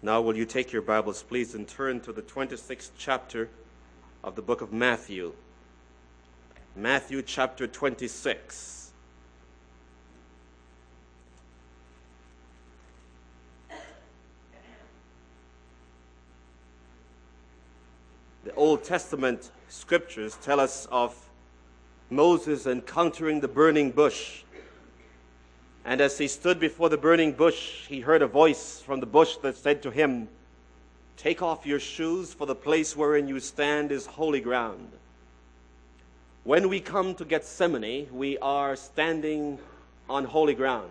Now will you take your Bibles, please, and turn to the 26th chapter of the book of Matthew. Matthew chapter 26. The Old Testament scriptures tell us of Moses encountering the burning bush. And as he stood before the burning bush, he heard a voice from the bush that said to him, "Take off your shoes, for the place wherein you stand is holy ground." When we come to Gethsemane, we are standing on holy ground.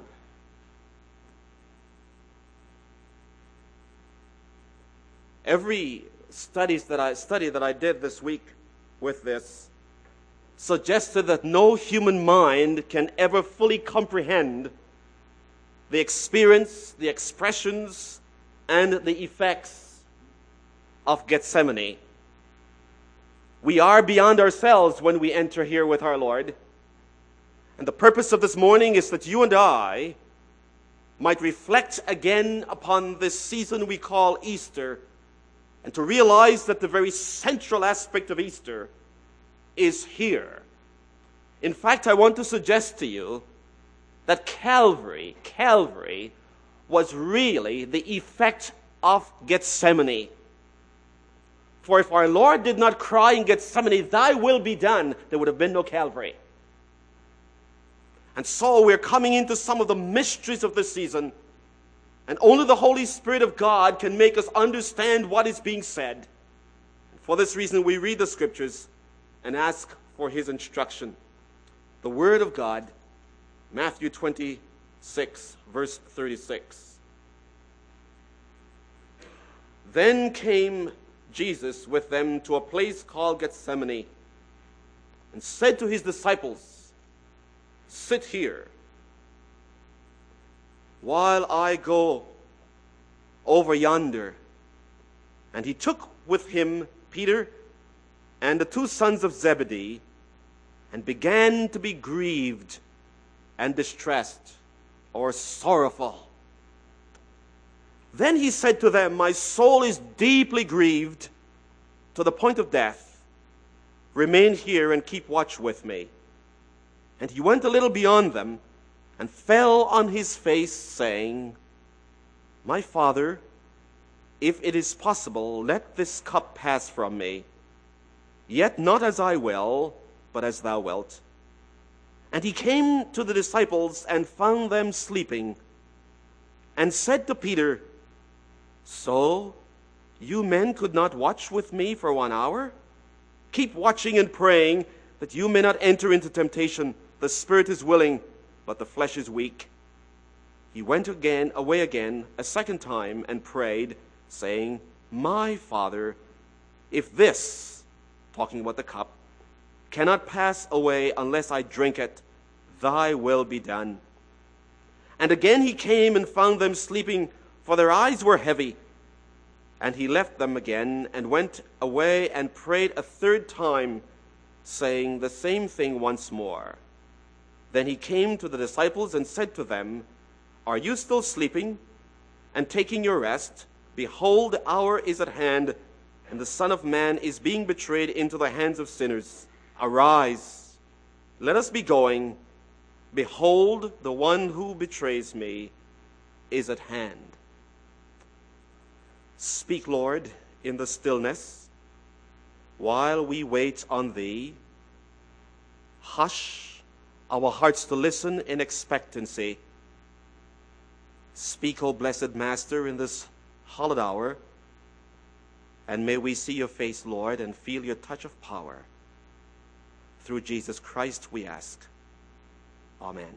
Every study that I did this week with this suggested that no human mind can ever fully comprehend the experience, the expressions, and the effects of Gethsemane. We are beyond ourselves when we enter here with our Lord. And the purpose of this morning is that you and I might reflect again upon this season we call Easter, and to realize that the very central aspect of Easter is here. In fact, I want to suggest to you that Calvary was really the effect of Gethsemane. For if our Lord did not cry in Gethsemane, "Thy will be done," there would have been no Calvary. And so we're coming into some of the mysteries of this season, and only the Holy Spirit of God can make us understand what is being said. For this reason, we read the scriptures and ask for his instruction. The Word of God, Matthew 26, verse 36. Then came Jesus with them to a place called Gethsemane, and said to his disciples, "Sit here, while I go over yonder." And he took with him Peter and the two sons of Zebedee, and began to be grieved and distressed, or sorrowful. Then he said to them, "My soul is deeply grieved to the point of death. Remain here and keep watch with me." And he went a little beyond them and fell on his face, saying, "My Father, if it is possible, let this cup pass from me. Yet not as I will, but as thou wilt." And he came to the disciples and found them sleeping, and said to Peter, "So you men could not watch with me for 1 hour? Keep watching and praying, that you may not enter into temptation. The spirit is willing, but the flesh is weak." He went away again a second time and prayed, saying, "My Father, if this," talking about the cup, "cannot pass away unless I drink it, thy will be done." And again he came and found them sleeping, for their eyes were heavy. And he left them again and went away and prayed a third time, saying the same thing once more. Then he came to the disciples and said to them, "Are you still sleeping and taking your rest? Behold, the hour is at hand, and the Son of Man is being betrayed into the hands of sinners. Arise, let us be going. Behold, the one who betrays me is at hand." Speak, Lord, in the stillness, while we wait on thee. Hush our hearts to listen in expectancy. Speak, O blessed Master, in this hallowed hour, and may we see your face, Lord, and feel your touch of power. Through Jesus Christ we ask. Amen.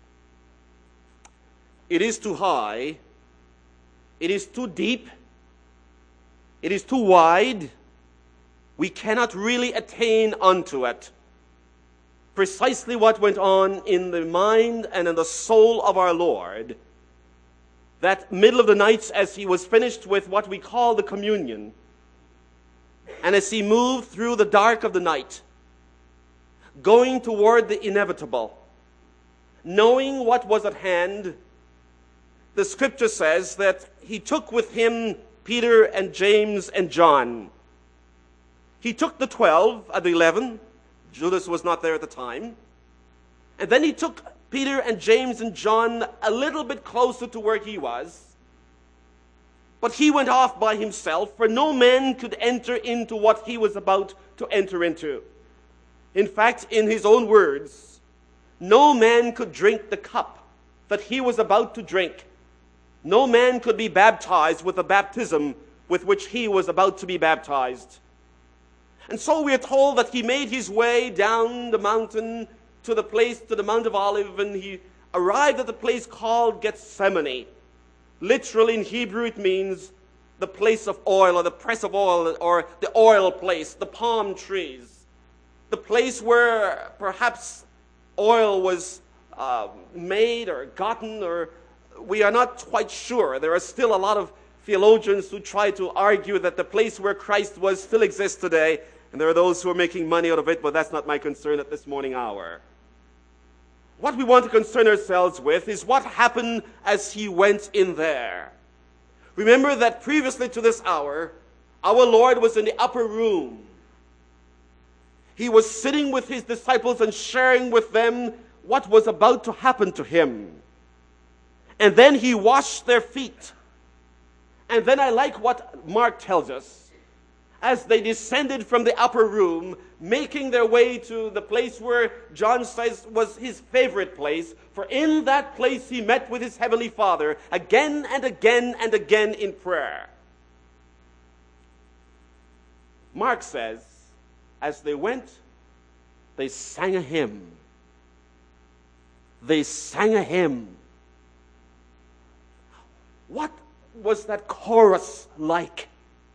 It is too high, it is too deep, it is too wide. We cannot really attain unto it. Precisely what went on in the mind and in the soul of our Lord, that middle of the night as he was finished with what we call the communion, and as he moved through the dark of the night, going toward the inevitable, knowing what was at hand, the scripture says that he took with him Peter and James and John. He took the 12 and the 11. Judas was not there at the time. And then he took Peter and James and John a little bit closer to where he was. But he went off by himself, for no man could enter into what he was about to enter into. In fact, in his own words, no man could drink the cup that he was about to drink. No man could be baptized with the baptism with which he was about to be baptized. And so we are told that he made his way down the mountain to the Mount of Olives, and he arrived at the place called Gethsemane. Literally in Hebrew it means the place of oil, or the press of oil, or the oil place, the palm trees. The place where perhaps oil was made or gotten, or we are not quite sure. There are still a lot of theologians who try to argue that the place where Christ was still exists today, and there are those who are making money out of it, but that's not my concern at this morning hour. What we want to concern ourselves with is what happened as he went in there. Remember that previously to this hour, our Lord was in the upper room. He was sitting with his disciples and sharing with them what was about to happen to him. And then he washed their feet. And then I like what Mark tells us. As they descended from the upper room, making their way to the place where John says was his favorite place, for in that place he met with his heavenly Father again and again and again in prayer. Mark says, as they went, they sang a hymn. They sang a hymn. What was that chorus like?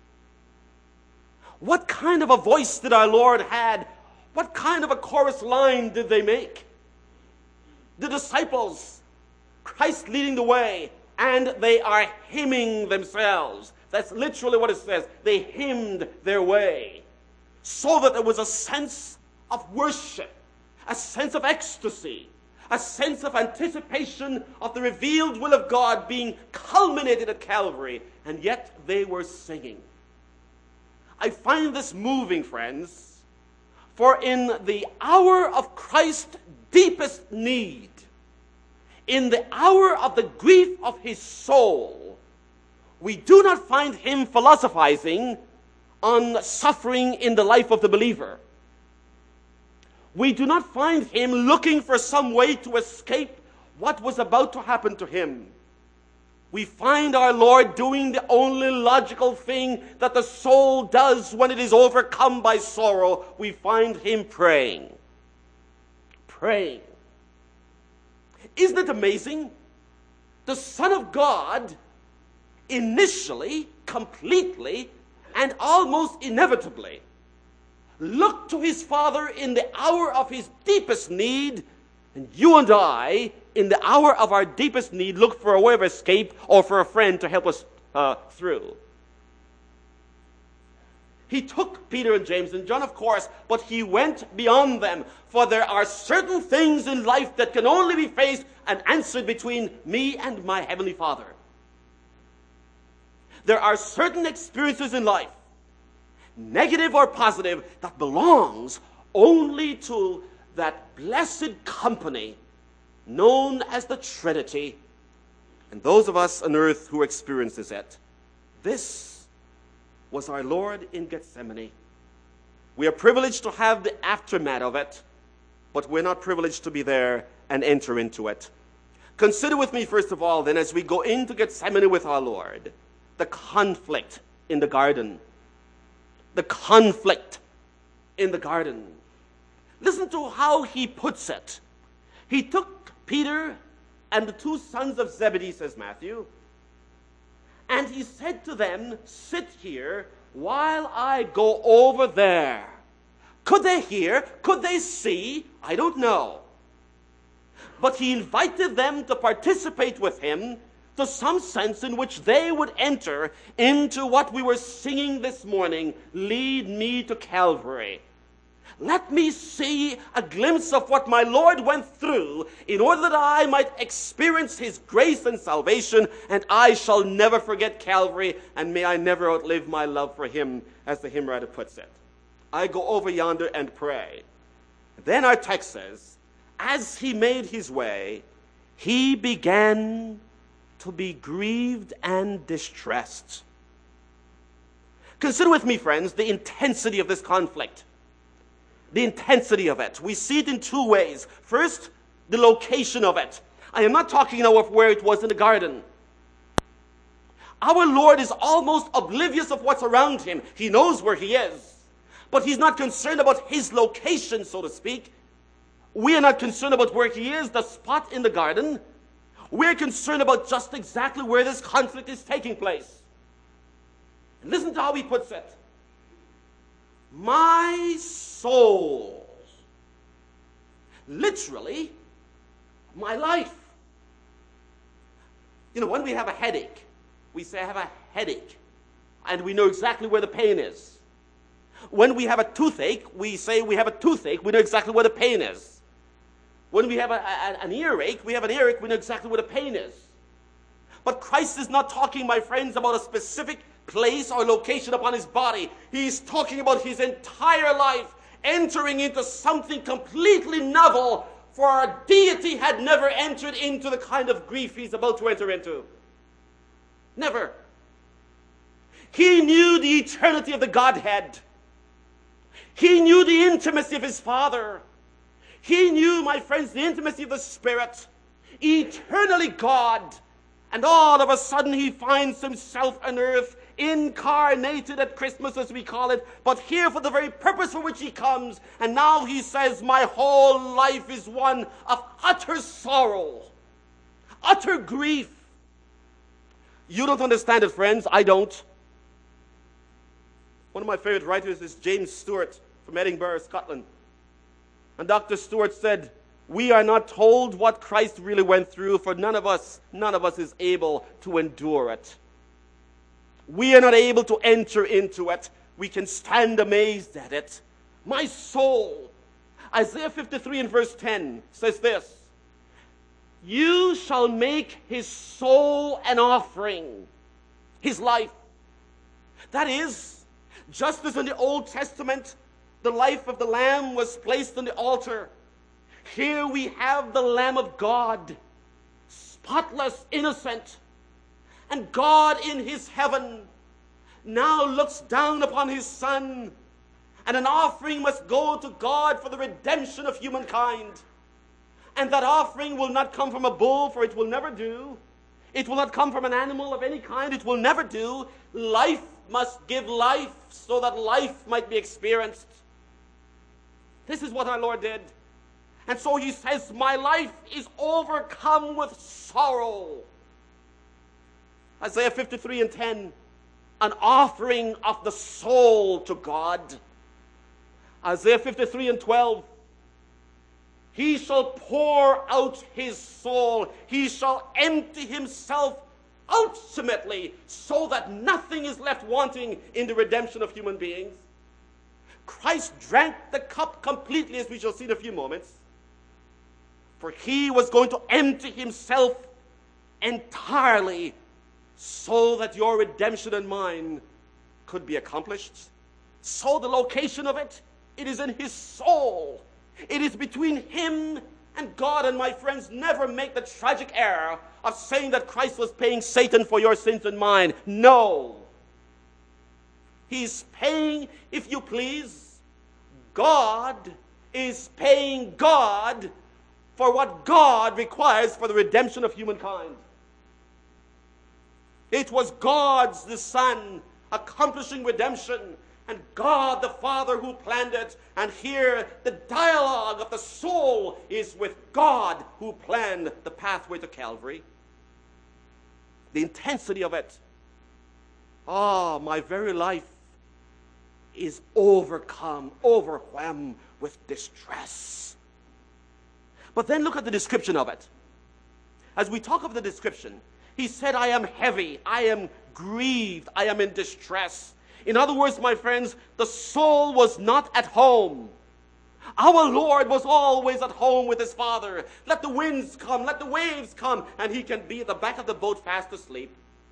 What kind of a voice did our Lord had? What kind of a chorus line did they make? The disciples, Christ leading the way, and they are hymning themselves. That's literally what it says. They hymned their way. So that there was a sense of worship, a sense of ecstasy, a sense of anticipation of the revealed will of God being culminated at Calvary, and yet they were singing. I find this moving, friends, for in the hour of Christ's deepest need, in the hour of the grief of his soul, we do not find him philosophizing on suffering in the life of the believer. We do not find him looking for some way to escape what was about to happen to him. We find our Lord doing the only logical thing that the soul does when it is overcome by sorrow. We find him praying. Praying. Isn't it amazing? The Son of God initially, completely, and almost inevitably looked to his Father in the hour of his deepest need, and you and I, in the hour of our deepest need, look for a way of escape or for a friend to help us through. He took Peter and James and John, of course, but he went beyond them. For there are certain things in life that can only be faced and answered between me and my Heavenly Father. There are certain experiences in life, negative or positive, that belongs only to that blessed company known as the Trinity, and those of us on earth who experiences it. This was our Lord in Gethsemane. We are privileged to have the aftermath of it, but we're not privileged to be there and enter into it. Consider with me, first of all, then, as we go into Gethsemane with our Lord, the conflict in the garden. The conflict in the garden. Listen to how he puts it. He took Peter and the two sons of Zebedee, says Matthew, and he said to them, sit here while I go over there. Could they hear? Could they see? I don't know. But he invited them to participate with him to some sense in which they would enter into what we were singing this morning, Lead Me to Calvary. Let me see a glimpse of what my Lord went through in order that I might experience his grace and salvation, and I shall never forget Calvary, and may I never outlive my love for him, as the hymn writer puts it. I go over yonder and pray. Then our text says, as he made his way, he began to be grieved and distressed. Consider with me, friends, the intensity of this conflict. The intensity of it. We see it in two ways. First, the location of it. I am not talking now of where it was in the garden. Our Lord is almost oblivious of what's around him. He knows where he is. But he's not concerned about his location, so to speak. We are not concerned about where he is, the spot in the garden. We're concerned about just exactly where this conflict is taking place. And listen to how he puts it. My soul. Literally, my life. You know, when we have a headache, we say, I have a headache. And we know exactly where the pain is. When we have a toothache, we say we have a toothache. We know exactly where the pain is. When we have an earache, we have an earache. We know exactly where the pain is. But Christ is not talking, my friends, about a specific place or location upon his body. He's talking about his entire life entering into something completely novel, for our deity had never entered into the kind of grief he's about to enter into. Never. He knew the eternity of the Godhead. He knew the intimacy of his Father. He knew, my friends, the intimacy of the Spirit. Eternally God. And all of a sudden he finds himself on earth, incarnated at Christmas as we call it, but here for the very purpose for which he comes. And now he says, my whole life is one of utter sorrow, utter grief. You don't understand it, friends. I don't. One of my favorite writers is James Stewart from Edinburgh, Scotland. And Dr. Stewart said, we are not told what Christ really went through, for none of us is able to endure it. We are not able to enter into it. We can stand amazed at it. My soul. Isaiah 53 and verse 10 says this. You shall make his soul an offering. His life. That is, just as in the Old Testament, the life of the Lamb was placed on the altar. Here we have the Lamb of God, spotless, innocent. And God in his heaven now looks down upon his Son, and an offering must go to God for the redemption of humankind. And that offering will not come from a bull, for it will never do. It will not come from an animal of any kind. It will never do. Life must give life so that life might be experienced. This is what our Lord did. And so he says, my life is overcome with sorrow. Isaiah 53 and 10, an offering of the soul to God. Isaiah 53 and 12, he shall pour out his soul. He shall empty himself ultimately so that nothing is left wanting in the redemption of human beings. Christ drank the cup completely, as we shall see in a few moments. For he was going to empty himself entirely so that your redemption and mine could be accomplished. So the location of it, it is in his soul. It is between him and God. And my friends, never make the tragic error of saying that Christ was paying Satan for your sins and mine. No. He's paying, if you please, God is paying God for what God requires for the redemption of humankind. It was God's the Son accomplishing redemption, and God the Father who planned it. And here the dialogue of the soul is with God who planned the pathway to Calvary. The intensity of it. My very life is overwhelmed with distress. But then look at the description of it. As we talk of the description, he said, I am heavy, I am grieved, I am in distress. In other words, my friends, the soul was not at home. Our Lord was always at home with his Father. Let the winds come, let the waves come, and he can be at the back of the boat fast asleep.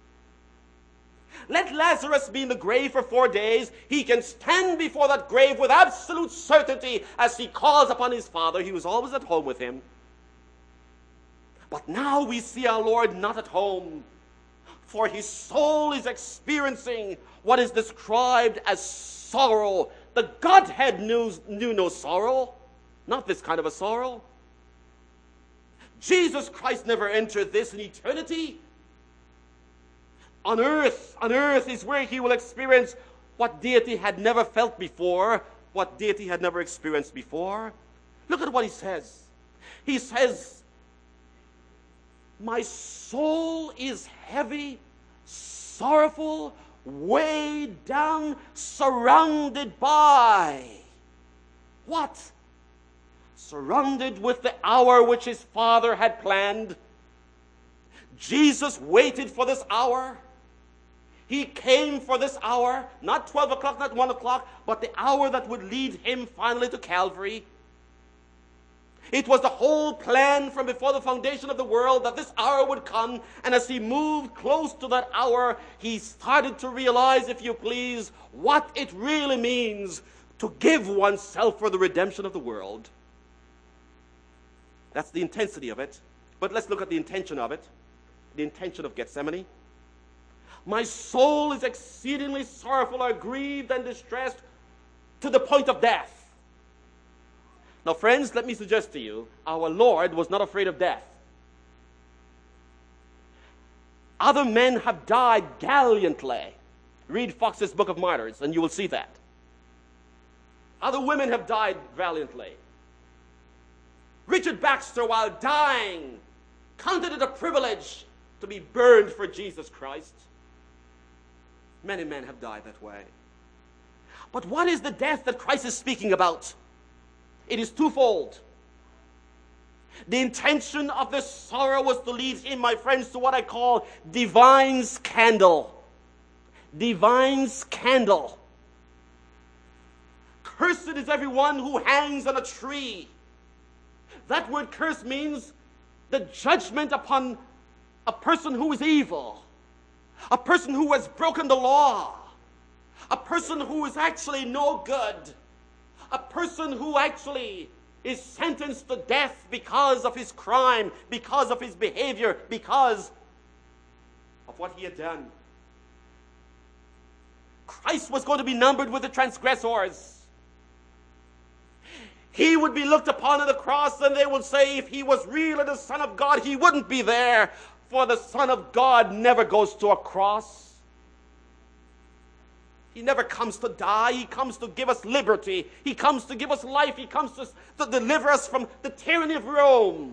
Let Lazarus be in the grave for 4 days. He can stand before that grave with absolute certainty as he calls upon his Father. He was always at home with him. But now we see our Lord not at home, for his soul is experiencing what is described as sorrow. The Godhead knew no sorrow, not this kind of a sorrow. Jesus Christ never entered this in eternity. On earth is where he will experience what deity had never felt before, what deity had never experienced before. Look at what he says. He says, my soul is heavy, sorrowful, weighed down, surrounded by what? Surrounded with the hour which his Father had planned. Jesus waited for this hour. He came for this hour, not 12 o'clock, not 1 o'clock, but the hour that would lead him finally to Calvary. It was the whole plan from before the foundation of the world that this hour would come, and as he moved close to that hour, he started to realize, if you please, what it really means to give oneself for the redemption of the world. That's the intensity of it. But let's look at the intention of it, the intention of Gethsemane. My soul is exceedingly sorrowful, or grieved and distressed to the point of death. Now, friends, let me suggest to you, our Lord was not afraid of death. Other men have died gallantly. Read Fox's Book of Martyrs, and you will see that. Other women have died valiantly. Richard Baxter, while dying, counted it a privilege to be burned for Jesus Christ. Many men have died that way. But what is the death that Christ is speaking about? It is twofold. The intention of this sorrow was to lead him, my friends, to what I call divine scandal. Divine scandal. Cursed is everyone who hangs on a tree. That word curse means the judgment upon a person who is evil, a person who has broken the law, a person who is actually no good, a person who actually is sentenced to death because of his crime, because of his behavior, because of what he had done. Christ was going to be numbered with the transgressors. He would be looked upon on the cross, and they would say if he was really the Son of God, he wouldn't be there, for the Son of God never goes to a cross. He never comes to die. He comes to give us liberty. He comes to give us life. He comes to deliver us from the tyranny of Rome.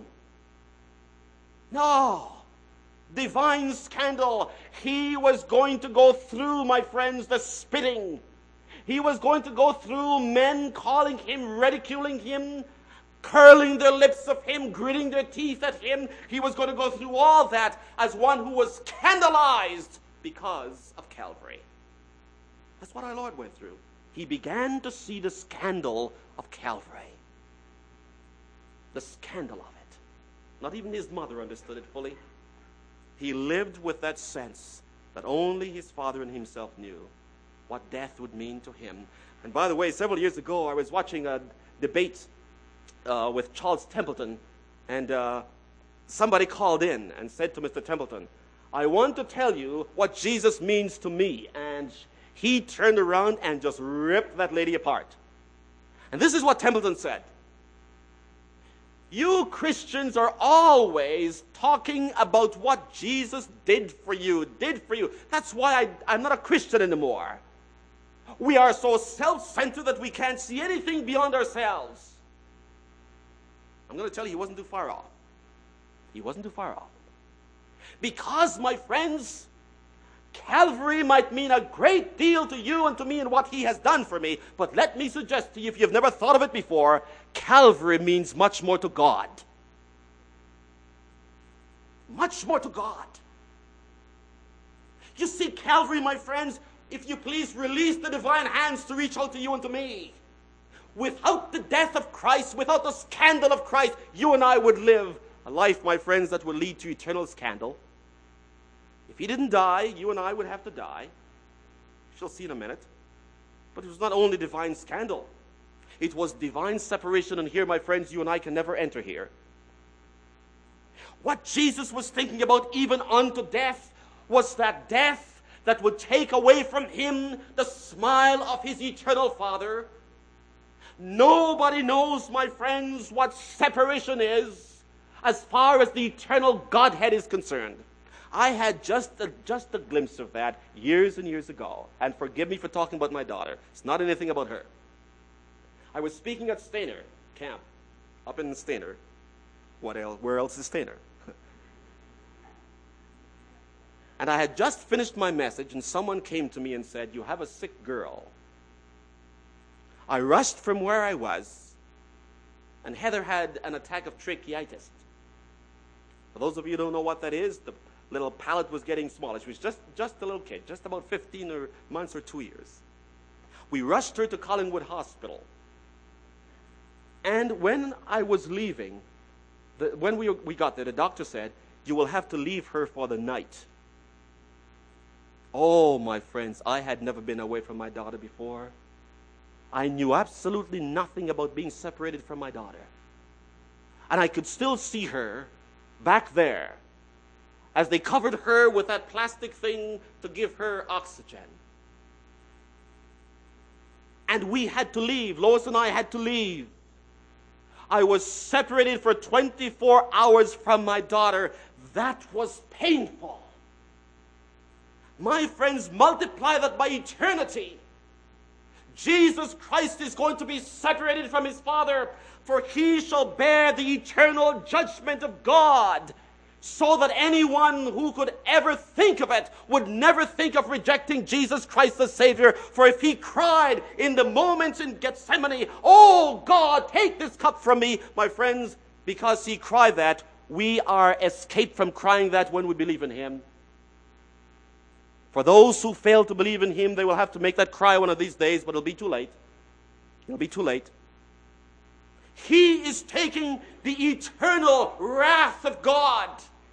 No. Divine scandal. He was going to go through, my friends, the spitting. He was going to go through men calling him, ridiculing him, curling their lips of him, gritting their teeth at him. He was going to go through all that as one who was scandalized because of Calvary. That's what our Lord went through. He began to see the scandal of Calvary. The scandal of it. Not even his mother understood it fully. He lived with that sense that only his Father and himself knew what death would mean to him. And by the way, several years ago, I was watching a debate with Charles Templeton, and somebody called in and said to Mr. Templeton, I want to tell you what Jesus means to me. And he turned around and just ripped that lady apart. And this is what Templeton said. You Christians are always talking about what Jesus did for you. That's why I'm not a Christian anymore. We are so self-centered that we can't see anything beyond ourselves. I'm going to tell you, he wasn't too far off. He wasn't too far off. Because, my friends, Calvary might mean a great deal to you and to me and what he has done for me. But let me suggest to you, if you've never thought of it before, Calvary means much more to God. Much more to God. You see, Calvary, my friends, if you please, release the divine hands to reach out to you and to me. without the death of Christ, without the scandal of Christ, you and I would live a life, my friends, that would lead to eternal scandal. If he didn't die, you and I would have to die. You'll see in a minute. But it was not only divine scandal. It was divine separation, and here, my friends, you and I can never enter here. What Jesus was thinking about even unto death was that death that would take away from him the smile of his eternal Father. Nobody knows, my friends, what separation is as far as the eternal Godhead is concerned. I had just a glimpse of that years and years ago. And forgive me for talking about my daughter. It's not anything about her. I was speaking at Stainer Camp, up in Stainer. Where else is Stainer? And I had just finished my message, and someone came to me and said, "You have a sick girl." I rushed from where I was, and Heather had an attack of tracheitis. For those of you who don't know what that is, the little palate was getting smaller. She was just a little kid, just about 15 months or 2 years. We rushed her to Collingwood Hospital. And when I was leaving, when we got there, the doctor said, "You will have to leave her for the night." Oh, my friends, I had never been away from my daughter before. I knew absolutely nothing about being separated from my daughter. And I could still see her back there as they covered her with that plastic thing to give her oxygen. And we had to leave. Lois and I had to leave. I was separated for 24 hours from my daughter. That was painful. My friends, multiply that by eternity. Jesus Christ is going to be separated from his Father, for he shall bear the eternal judgment of God, so that anyone who could ever think of it would never think of rejecting Jesus Christ the Savior. For if he cried in the moments in Gethsemane, "Oh God, take this cup from me," my friends, because he cried that, we are escaped from crying that when we believe in him. For those who fail to believe in him, they will have to make that cry one of these days, but it'll be too late. It'll be too late. He is taking the eternal wrath of God.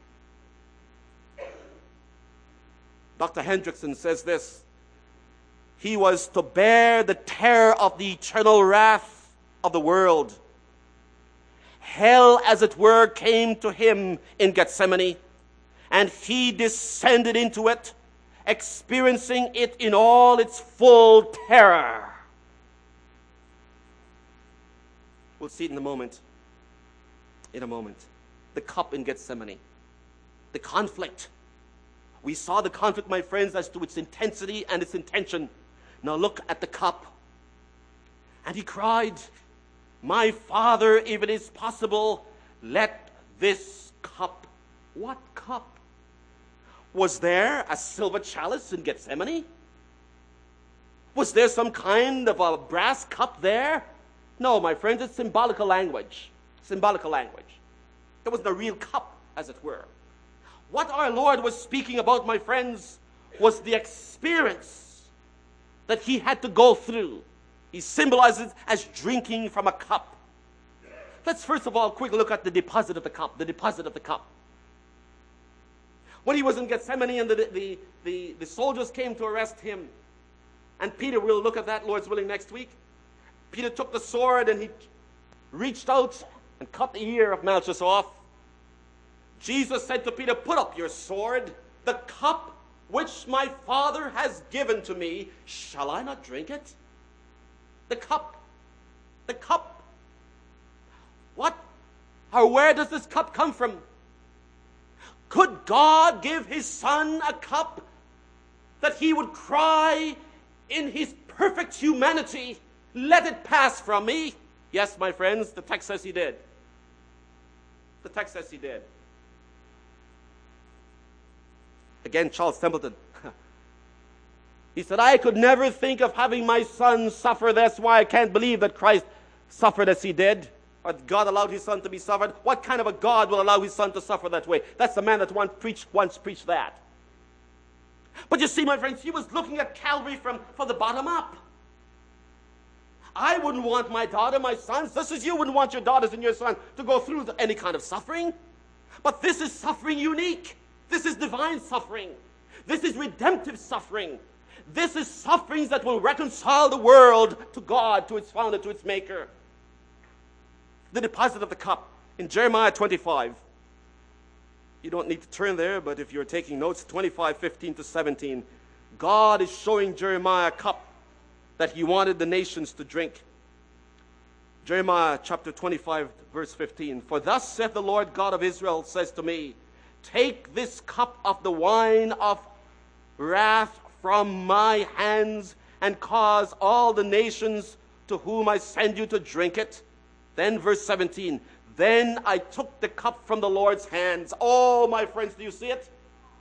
Dr. Hendrickson says this: he was to bear the terror of the eternal wrath of the world. Hell, as it were, came to him in Gethsemane, and he descended into it, experiencing it in all its full terror. We'll see it in a moment. In a moment. The cup in Gethsemane. The conflict. We saw the conflict, my friends, as to its intensity and its intention. Now look at the cup. And he cried, "My Father, if it is possible, let this cup." What cup? Was there a silver chalice in Gethsemane? Was there some kind of a brass cup there? No, my friends, it's symbolical language. Symbolical language. There wasn't a real cup, as it were. What our Lord was speaking about, my friends, was the experience that he had to go through. He symbolizes it as drinking from a cup. Let's first of all quickly look at the deposit of the cup. The deposit of the cup. When he was in Gethsemane and the soldiers came to arrest him, and Peter, we'll look at that, Lord's willing, next week. Peter took the sword and he reached out and cut the ear of Malchus off. Jesus said to Peter, "Put up your sword. The cup which my Father has given to me, shall I not drink it?" The cup. The cup. What or where does this cup come from? Could God give his Son a cup that he would cry in his perfect humanity, "Let it pass from me"? Yes, my friends, the text says he did. The text says he did. Again, Charles Templeton. He said, "I could never think of having my son suffer. That's why I can't believe that Christ suffered as he did. Or God allowed his son to be suffered. What kind of a God will allow his son to suffer that way?" That's the man that once preached that. But you see, my friends, he was looking at Calvary from the bottom up. I wouldn't want my daughter, my sons, just as you wouldn't want your daughters and your sons to go through any kind of suffering. But this is suffering unique. This is divine suffering. This is redemptive suffering. This is sufferings that will reconcile the world to God, to its founder, to its maker. The deposit of the cup in Jeremiah 25. You don't need to turn there, but if you're taking notes, 25:15-17, God is showing Jeremiah a cup that he wanted the nations to drink. Jeremiah chapter 25, verse 15. For thus saith the Lord God of Israel, says to me, take this cup of the wine of wrath from my hands, and cause all the nations to whom I send you to drink it. Then verse 17. Then I took the cup from the Lord's hands. Oh, my friends, do you see it?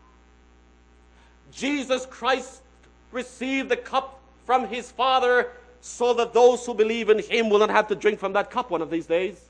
Jesus Christ received the cup from his Father so that those who believe in him will not have to drink from that cup one of these days.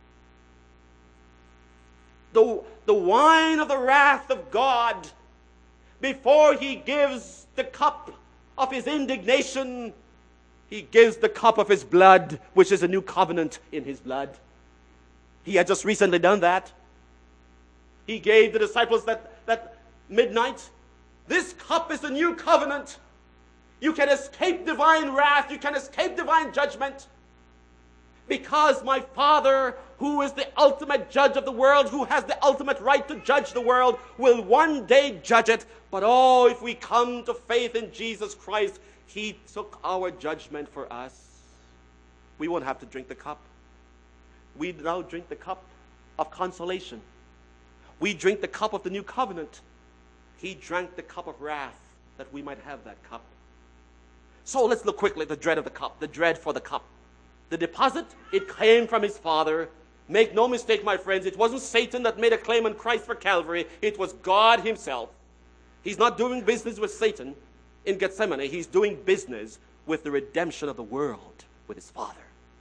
The wine of the wrath of God, before he gives the cup of his indignation, he gives the cup of his blood, which is a new covenant in his blood. He had just recently done that. He gave the disciples that midnight. This cup is the new covenant. You can escape divine wrath. You can escape divine judgment. Because my Father, who is the ultimate judge of the world, who has the ultimate right to judge the world, will one day judge it. But oh, if we come to faith in Jesus Christ, he took our judgment for us. We won't have to drink the cup. We now drink the cup of consolation. We drink the cup of the new covenant. He drank the cup of wrath that we might have that cup. So let's look quickly at the dread of the cup, the dread for the cup. The deposit, it came from his Father. Make no mistake, my friends, it wasn't Satan that made a claim on Christ for Calvary. It was God himself. He's not doing business with Satan in Gethsemane. He's doing business with the redemption of the world with his Father.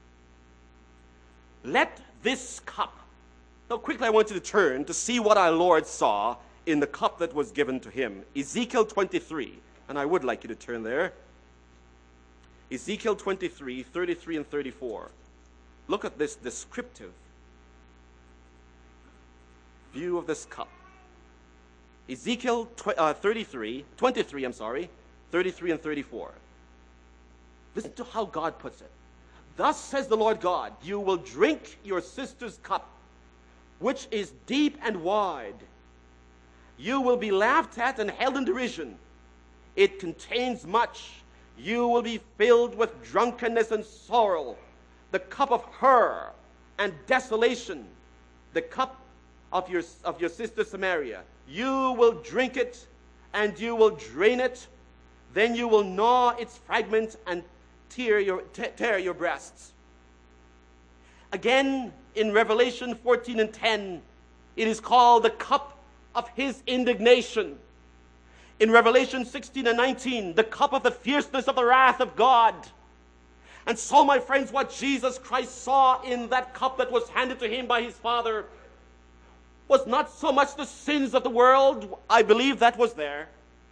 Let this cup. Now quickly I want you to turn to see what our Lord saw in the cup that was given to him. Ezekiel 23. And I would like you to turn there. Ezekiel 23, 33 and 34. Look at this descriptive view of this cup. Ezekiel 23, 33 and 34. Listen to how God puts it. Thus says the Lord God, you will drink your sister's cup, which is deep and wide. You will be laughed at and held in derision. It contains much. You will be filled with drunkenness and sorrow, the cup of her and desolation, the cup of your sister Samaria. You will drink it, and you will drain it. Then you will gnaw its fragments and tear your breasts. Again, in Revelation 14 and 10, it is called the cup of his indignation. In Revelation 16 and 19, the cup of the fierceness of the wrath of God. And so, my friends, what Jesus Christ saw in that cup that was handed to him by his Father was not so much the sins of the world. I believe that was there.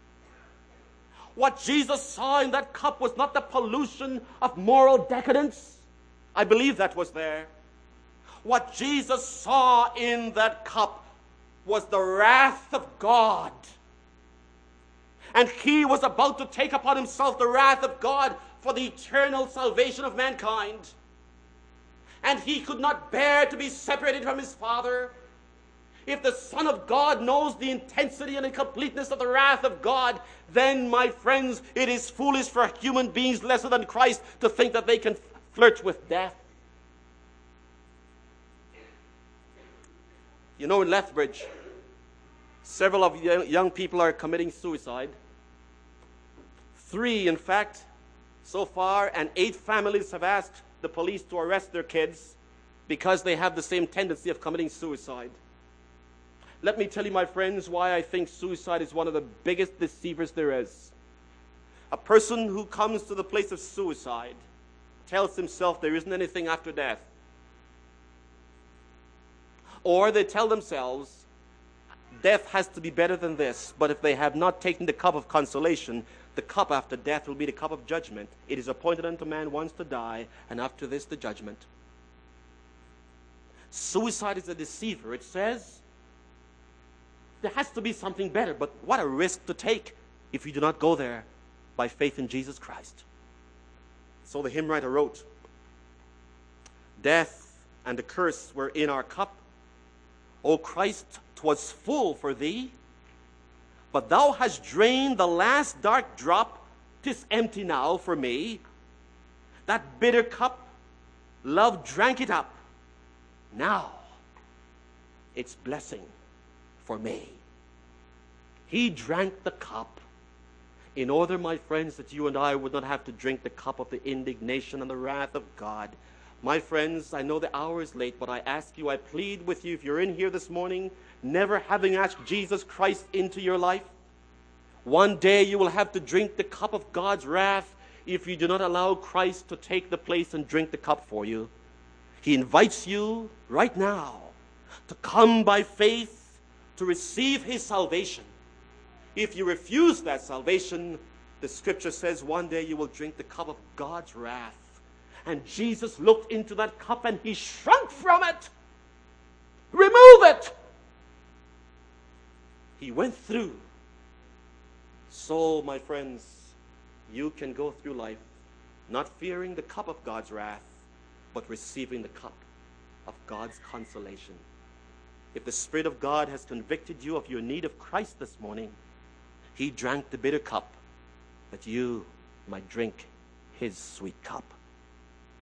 What Jesus saw in that cup was not the pollution of moral decadence. I believe that was there. What Jesus saw in that cup was the wrath of God. And he was about to take upon himself the wrath of God for the eternal salvation of mankind. And he could not bear to be separated from his Father. If the Son of God knows the intensity and the completeness of the wrath of God, then, my friends, it is foolish for human beings lesser than Christ to think that they can flirt with death. You know, in Lethbridge, several of young people are committing suicide. 3, in fact, so far, and 8 families have asked the police to arrest their kids because they have the same tendency of committing suicide. Let me tell you, my friends, why I think suicide is one of the biggest deceivers there is. A person who comes to the place of suicide tells himself there isn't anything after death. Or they tell themselves, death has to be better than this. But if they have not taken the cup of consolation, the cup after death will be the cup of judgment. It is appointed unto man once to die, and after this the judgment. Suicide is a deceiver. It says there has to be something better, but what a risk to take if you do not go there by faith in Jesus Christ. So the hymn writer wrote, death and the curse were in our cup. O Christ, 'twas full for thee, but thou hast drained the last dark drop. 'Tis empty now for me. That bitter cup, love drank it up. Now it's blessing for me. He drank the cup in order, my friends, that you and I would not have to drink the cup of the indignation and the wrath of God. My friends, I know the hour is late, but I ask you, I plead with you, if you're in here this morning, never having asked Jesus Christ into your life, one day you will have to drink the cup of God's wrath if you do not allow Christ to take the place and drink the cup for you. He invites you right now to come by faith to receive his salvation. If you refuse that salvation, the scripture says one day you will drink the cup of God's wrath. And Jesus looked into that cup and he shrunk from it. Remove it. He went through. So, my friends, you can go through life not fearing the cup of God's wrath, but receiving the cup of God's consolation. If the Spirit of God has convicted you of your need of Christ this morning, he drank the bitter cup that you might drink his sweet cup.